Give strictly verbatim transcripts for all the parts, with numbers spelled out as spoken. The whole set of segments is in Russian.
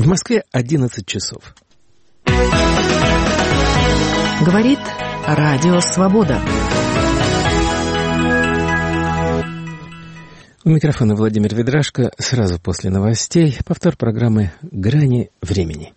В Москве одиннадцать часов. Говорит Радио Свобода. У микрофона Владимир Ведрашко. Сразу после новостей повтор программы «Грани времени».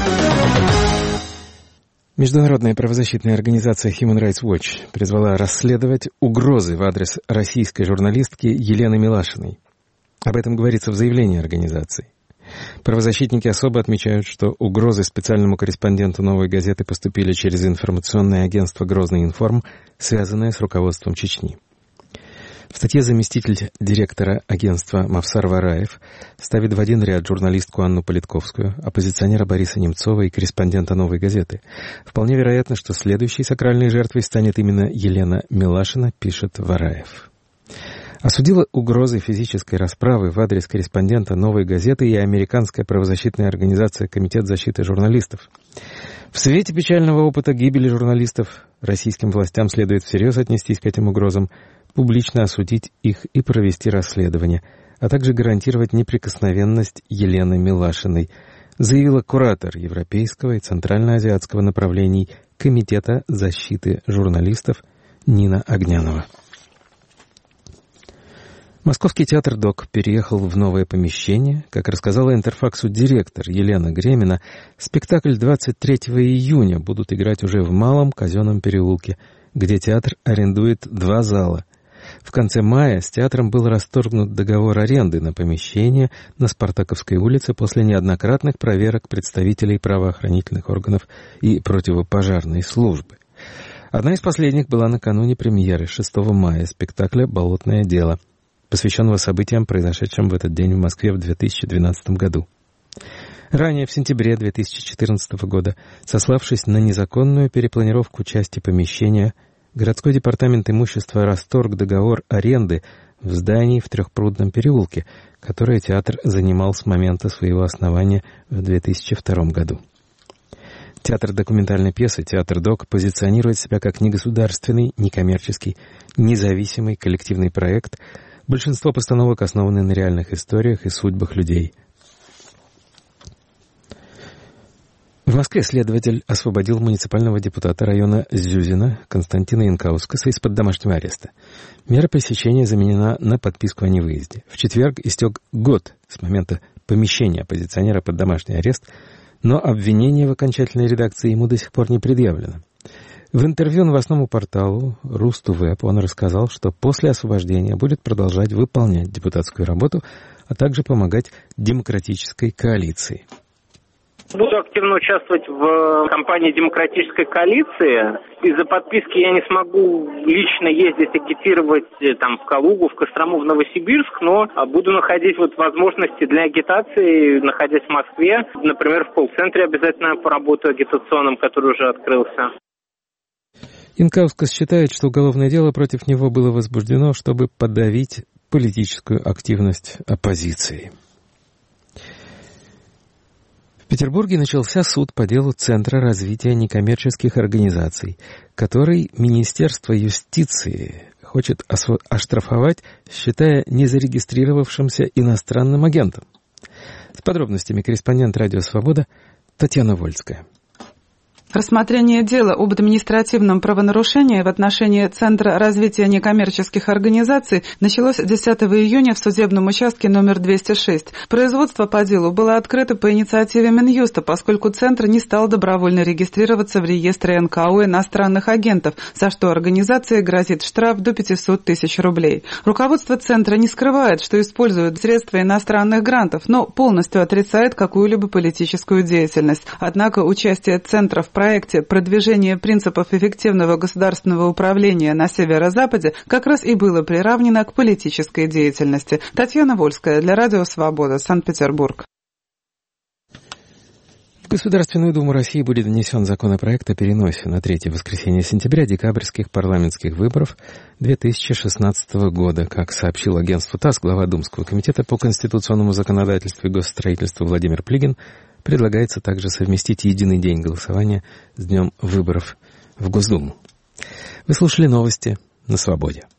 Международная правозащитная организация Human Rights Watch призвала расследовать угрозы в адрес российской журналистки Елены Милашиной. Об этом говорится в заявлении организации. Правозащитники особо отмечают, что угрозы специальному корреспонденту «Новой газеты» поступили через информационное агентство «Грозный информ», связанное с руководством Чечни. В статье заместитель директора агентства Мавсар Вараев ставит в один ряд журналистку Анну Политковскую, оппозиционера Бориса Немцова и корреспондента «Новой газеты». Вполне вероятно, что следующей сакральной жертвой станет именно Елена Милашина, пишет Вараев. Осудила угрозы физической расправы в адрес корреспондента «Новой газеты» и американская правозащитная организация «Комитет защиты журналистов». В свете печального опыта гибели журналистов российским властям следует всерьез отнестись к этим угрозам, публично осудить их и провести расследование, а также гарантировать неприкосновенность Елены Милашиной, заявила куратор европейского и центральноазиатского направлений Комитета защиты журналистов Нина Огнянова. Московский театр «Док» переехал в новое помещение. Как рассказала Интерфаксу директор Елена Гремина, спектакль двадцать третьего июня будут играть уже в Малом Казенном переулке, где театр арендует два зала. В конце мая с театром был расторгнут договор аренды на помещение на Спартаковской улице после неоднократных проверок представителей правоохранительных органов и противопожарной службы. Одна из последних была накануне премьеры шестого мая спектакля «Болотное дело», посвященного событиям, произошедшим в этот день в Москве в две тысячи двенадцатом году. Ранее, в сентябре две тысячи четырнадцатого года, сославшись на незаконную перепланировку части помещения, городской департамент имущества расторг договор аренды в здании в Трехпрудном переулке, которое театр занимал с момента своего основания в две тысячи втором году. Театр документальной пьесы «Театр Док» позиционирует себя как негосударственный, некоммерческий, независимый коллективный проект. Большинство постановок основаны на реальных историях и судьбах людей. В Москве следователь освободил муниципального депутата района Зюзина Константина Янкаускаса из-под домашнего ареста. Мера пресечения заменена на подписку о невыезде. В четверг истек год с момента помещения оппозиционера под домашний арест, но обвинение в окончательной редакции ему до сих пор не предъявлено. В интервью новостному порталу Русту.Веб он рассказал, что после освобождения будет продолжать выполнять депутатскую работу, а также помогать демократической коалиции. Буду активно участвовать в кампании демократической коалиции. Из-за подписки я не смогу лично ездить, агитировать там, в Калугу, в Кострому, в Новосибирск, но буду находить вот возможности для агитации, находясь в Москве. Например, в колл-центре обязательно поработаю агитационным, который уже открылся. Янкаускас считает, что уголовное дело против него было возбуждено, чтобы подавить политическую активность оппозиции. В Петербурге начался суд по делу Центра развития некоммерческих организаций, который Министерство юстиции хочет оштрафовать, считая незарегистрировавшимся иностранным агентом. С подробностями корреспондент «Радио Свобода» Татьяна Вольская. Рассмотрение дела об административном правонарушении в отношении Центра развития некоммерческих организаций началось десятого июня в судебном участке номер двести шесть. Производство по делу было открыто по инициативе Минюста, поскольку Центр не стал добровольно регистрироваться в реестре эн ка о иностранных агентов, за что организации грозит штраф до пятьсот тысяч рублей. Руководство Центра не скрывает, что использует средства иностранных грантов, но полностью отрицает какую-либо политическую деятельность. Однако участие Центра в проекте продвижения принципов эффективного государственного управления на Северо-Западе как раз и было приравнено к политической деятельности. Татьяна Вольская для Радио Свобода, Санкт-Петербург. В Государственную Думу России будет внесен законопроект о переносе на третье воскресенье сентября декабрьских парламентских выборов две тысячи шестнадцатого года. Как сообщил агентству ТАСС, глава Думского комитета по конституционному законодательству и госстроительству Владимир Плигин, предлагается также совместить единый день голосования с днем выборов в Госдуму. Вы слушали новости на Свободе.